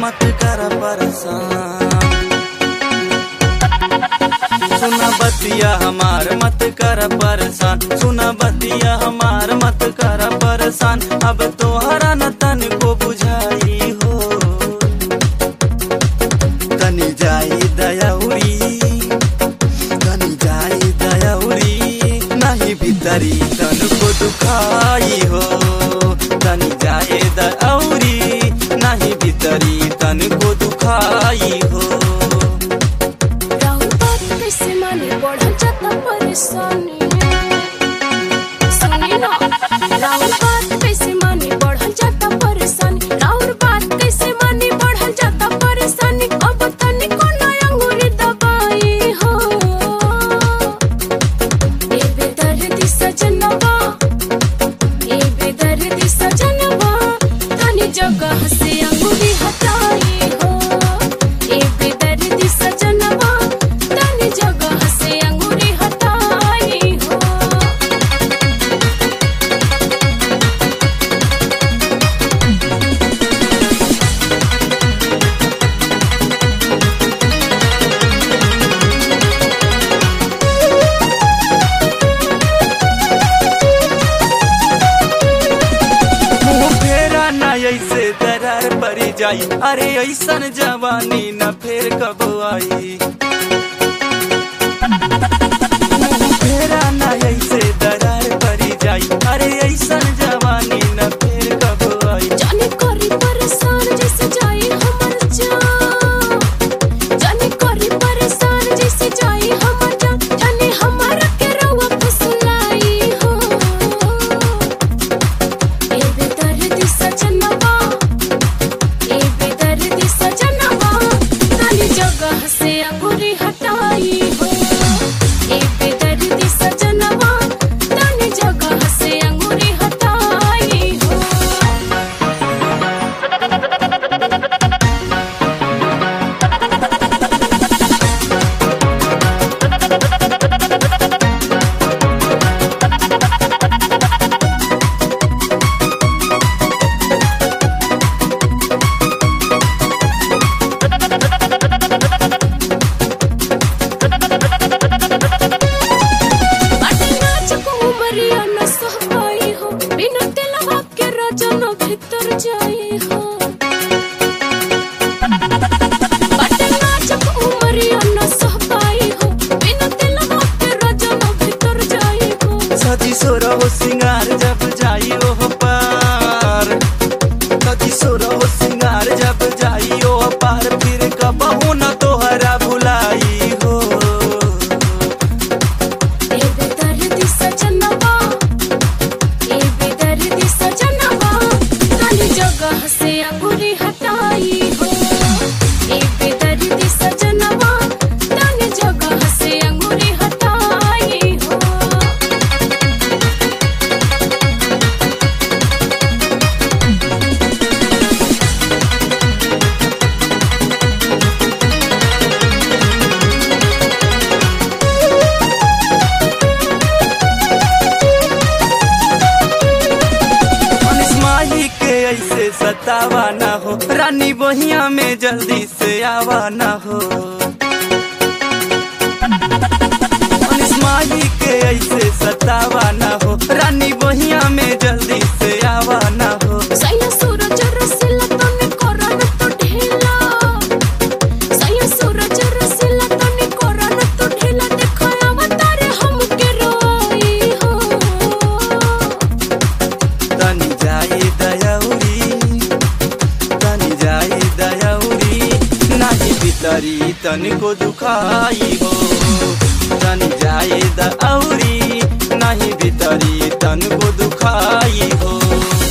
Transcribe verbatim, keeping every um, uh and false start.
मत कर परेशान। सुना बतिया हमार मत कर परेशान, सुना बतिया हमार मत कर परेशान। अब तोहरा न तन को बुझाई हो, तनी जाई दयाउरी, तनी जाई दयाउरी, नहीं भीतरी तन को दुखाई हो। तनी जाए दयाउरी, नहीं भीतरी तन को दुखाई हो। कैसे माने बढ़ल जाता परेशानी, सुनी ना राउर बात कैसे माने बढ़ल जाता परेशानी, राउर बात कैसे माने बढ़ल जाता परेशानी। अब तनी को ना अंगूरी दबाई हो, ए बेदर्दी सजनवा, ए बेदर्दी सजनवा, तनी जगह से अंगूरी हटाई हो। ए बेदर्दी सजनवा, जगह से अंगूरी हटाई हो। मुँह फेरा ना ऐसे दरार पड़ी जाई, अरे ऐसन जवानी न फेर कब आई। फेरा ना ऐसे दरार पड़ी जाई, अरे ऐसन जवानी न फेर कब आई। जाने करी परेशान जैसे जाई हमर जान, जाने करी परेशान जैसे जाई हमर जान, जाने हमारा के रवा फुसलाई हो। ए बेदर्दी सजनवा, ए बेदर्दी सजनवा, तनी जगह से अंगूरी हटाई हो। ए बेदर्दी सजनवा, तनी जगह से अंगूरी हटाई हो। भीतर जाए हो बटना जब उमरिया न सह पाई हो, बिना दिलवा के रजन भीतर जाए हो। सजी सोरा हो सिंगार जब जाई ओ पार, सजी सोरा हो सिंगार जब जाई ओ पार, फिर कबहू न तोहरा भुलाई हो। ए बेदर्दी सजनवा, ए बेदर्दी सजनवा, तनी जगह से अंगूरी हटाई हो। ए बेदर्दी सजनवा, तनी जगह से अंगूरी हटाई हो। ऐसे सतावा ना हो रानी, बहिया में जल्दी से आवा ना हो। माही के ऐसे सतावा ना हो रानी, बहिया में जल्दी से आवा ना हो। सैया सूरज रसीला तने करन तो ढीला, सैया सूरज रसीला तने करन तो ढीला, देखया अवतार हमके रोई हो। तनी जाए दयाउरी, तनी जाए दयाउरी, नहीं भीतरी तन को दुखाई हो। तनी जाए दयाउरी, नहीं भीतरी तन को दुखाई हो।